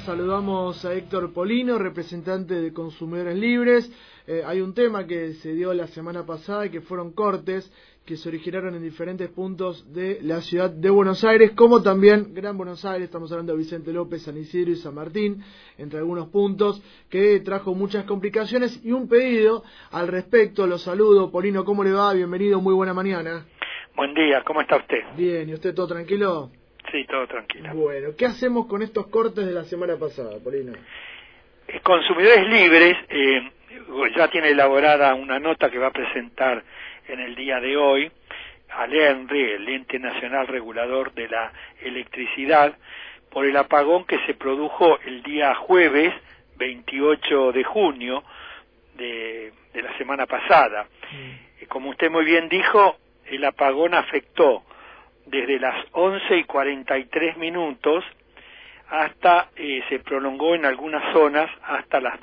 Saludamos a Héctor Polino, representante de Consumidores Libres. Hay un tema que se dio la semana pasada y que fueron cortes que se originaron en diferentes puntos de la ciudad de Buenos Aires, como también Gran Buenos Aires. Estamos hablando de Vicente López, San Isidro y San Martín, entre algunos puntos, que trajo muchas complicaciones y un pedido al respecto. Los saludo. Polino, ¿cómo le va? Bienvenido, muy buena mañana. Buen día, ¿cómo está usted? Bien, ¿y usted todo tranquilo? Sí, todo tranquilo. Bueno, ¿qué hacemos con estos cortes de la semana pasada, Polino? Consumidores Libres ya tiene elaborada una nota que va a presentar en el día de hoy al ENRE, el Ente Nacional Regulador de la Electricidad, por el apagón que se produjo el día jueves 28 de junio de la semana pasada. Como usted muy bien dijo, el apagón afectó desde las 11:43 hasta, se prolongó en algunas zonas hasta las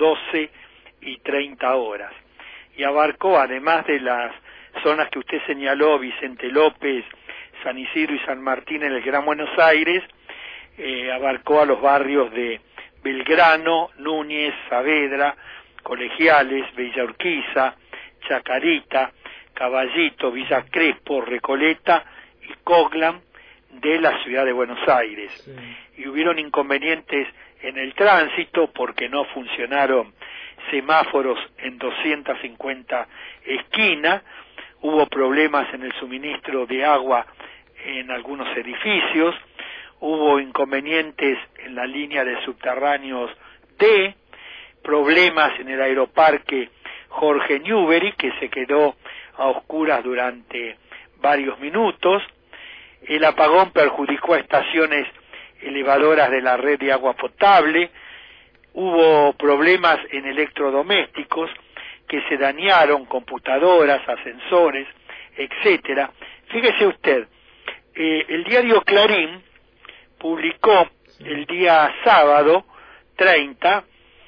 12:30, y abarcó, además de las zonas que usted señaló, Vicente López, San Isidro y San Martín en el Gran Buenos Aires, abarcó a los barrios de Belgrano, Núñez, Saavedra, Colegiales, Villa Urquiza, Chacarita, Caballito, Villa Crespo, Recoleta y Coglan de la ciudad de Buenos Aires. Sí. Y hubieron inconvenientes en el tránsito porque no funcionaron semáforos en 250 esquinas, hubo problemas en el suministro de agua en algunos edificios, hubo inconvenientes en la línea de subterráneos D, problemas en el aeroparque Jorge Newbery, que se quedó a oscuras durante varios minutos. El apagón perjudicó a estaciones elevadoras de la red de agua potable, hubo problemas en electrodomésticos que se dañaron, computadoras, ascensores, etcétera. Fíjese usted, el diario Clarín publicó el día sábado 30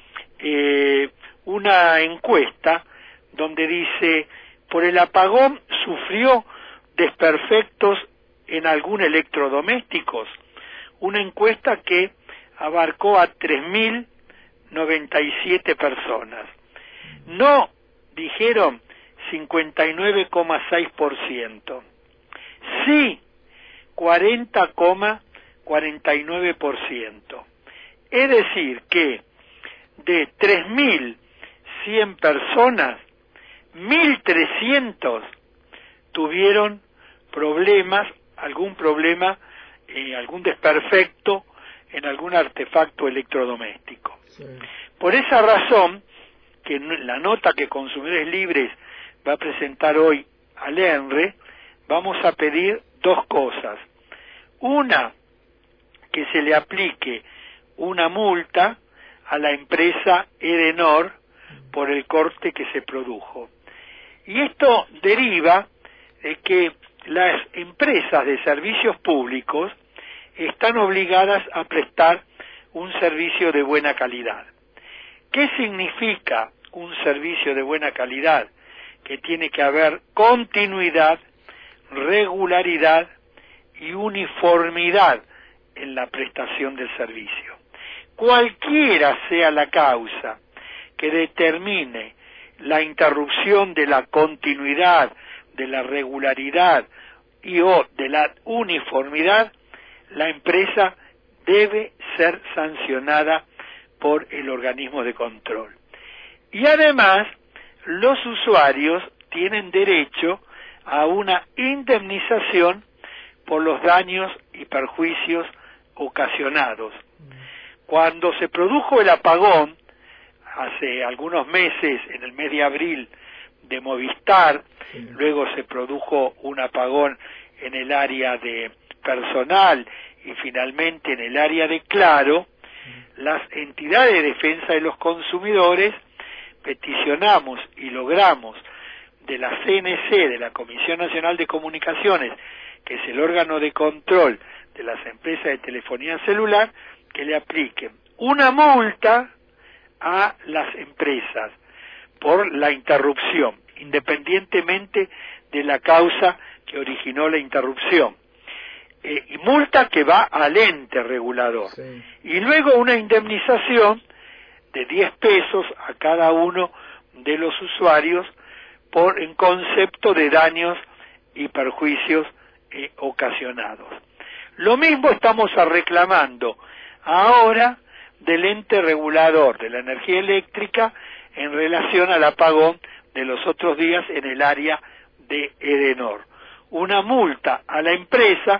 una encuesta donde dice: por el apagón sufrió desperfectos en algún electrodomésticos. Una encuesta que abarcó a 3.097 personas. No, dijeron 59,6%. Sí, 40,49%. Es decir que de 3.100 personas, 1.300 tuvieron problemas, algún problema, algún desperfecto en algún artefacto electrodoméstico. Sí. Por esa razón, que la nota que Consumidores Libres va a presentar hoy al ENRE, vamos a pedir dos cosas. Una, que se le aplique una multa a la empresa Edenor por el corte que se produjo. Y esto deriva de que las empresas de servicios públicos están obligadas a prestar un servicio de buena calidad. ¿Qué significa un servicio de buena calidad? Que tiene que haber continuidad, regularidad y uniformidad en la prestación del servicio. Cualquiera sea la causa que determine la interrupción de la continuidad, de la regularidad y o de la uniformidad, la empresa debe ser sancionada por el organismo de control. Y además, los usuarios tienen derecho a una indemnización por los daños y perjuicios ocasionados. Cuando se produjo el apagón, hace algunos meses, en el mes de abril, de Movistar, luego se produjo un apagón en el área de personal y finalmente en el área de Claro, las entidades de defensa de los consumidores peticionamos y logramos de la CNC, de la Comisión Nacional de Comunicaciones, que es el órgano de control de las empresas de telefonía celular, que le apliquen una multa a las empresas por la interrupción, independientemente de la causa que originó la interrupción. y multa que va al ente regulador. Sí. Y luego una indemnización de 10 pesos a cada uno de los usuarios en concepto de daños y perjuicios ocasionados. Lo mismo estamos reclamando ahora del ente regulador de la energía eléctrica en relación al apagón de los otros días en el área de Edenor. Una multa a la empresa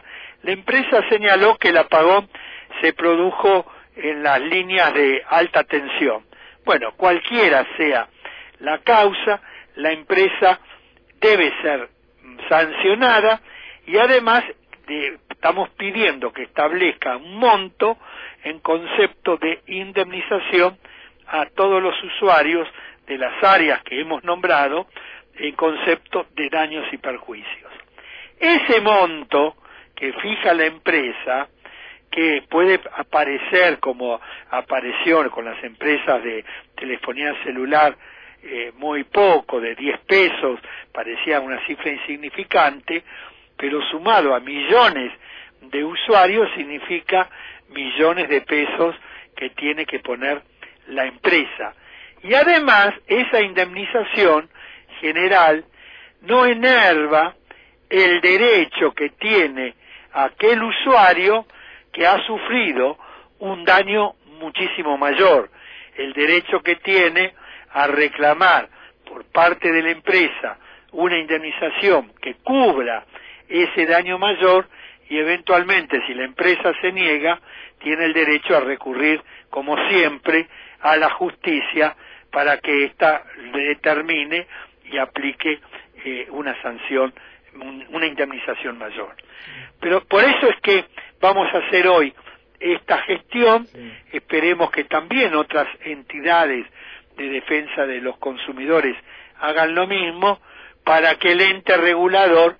señaló que el apagón se produjo en las líneas de alta tensión. Bueno, cualquiera sea la causa, la empresa debe ser sancionada y además estamos pidiendo que establezca un monto en concepto de indemnización a todos los usuarios de las áreas que hemos nombrado en concepto de daños y perjuicios. Ese monto que fija la empresa, que puede aparecer como apareció con las empresas de telefonía celular, muy poco, de 10 pesos, parecía una cifra insignificante, pero sumado a millones de usuarios significa millones de pesos que tiene que poner la empresa. Y además, esa indemnización general no enerva el derecho que tiene aquel usuario que ha sufrido un daño muchísimo mayor, el derecho que tiene a reclamar por parte de la empresa una indemnización que cubra ese daño mayor y eventualmente, si la empresa se niega, tiene el derecho a recurrir, como siempre, a la justicia para que ésta determine y aplique una sanción, una indemnización mayor. Pero por eso es que vamos a hacer hoy esta gestión. Sí. Esperemos que también otras entidades de defensa de los consumidores hagan lo mismo para que el ente regulador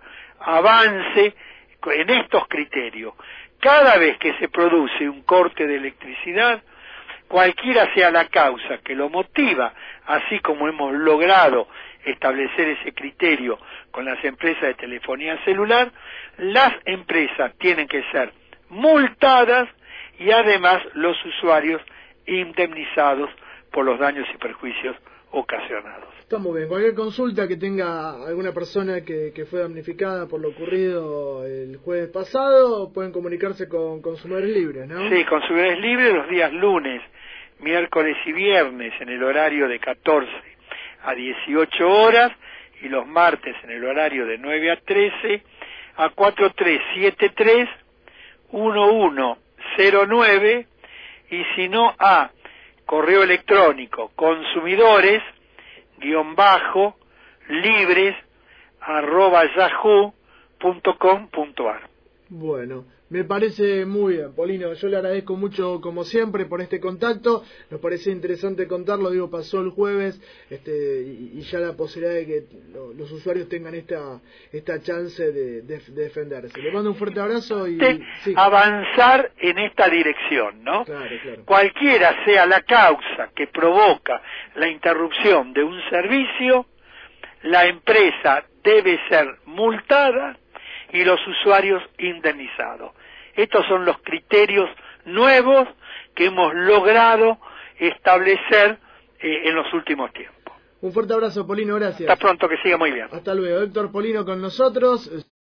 avance en estos criterios. Cada vez que se produce un corte de electricidad, cualquiera sea la causa que lo motiva, así como hemos logrado establecer ese criterio con las empresas de telefonía celular, las empresas tienen que ser multadas y además los usuarios indemnizados por los daños y perjuicios ocasionados. Está muy bien. Cualquier consulta que tenga alguna persona que fue damnificada por lo ocurrido el jueves pasado, pueden comunicarse con Consumidores Libres, ¿no? Sí, Consumidores Libres los días lunes, miércoles y viernes en el horario de 14 a 18 horas y los martes en el horario de 9 a 13 a 4373-1109 y si no a correo electrónico consumidores-libres@yahoo.com.ar. Bueno, me parece muy bien, Polino. Yo le agradezco mucho, como siempre, por este contacto. Nos parece interesante contarlo. Digo, pasó el jueves y ya la posibilidad de que los usuarios tengan esta chance de defenderse. Le mando un fuerte abrazo y sí. Avanzar en esta dirección, ¿no? Claro, claro. Cualquiera sea la causa que provoca la interrupción de un servicio, la empresa debe ser multada y los usuarios indemnizados. Estos son los criterios nuevos que hemos logrado establecer en los últimos tiempos. Un fuerte abrazo, Polino, gracias. Hasta pronto, que siga muy bien. Hasta luego. Héctor Polino con nosotros.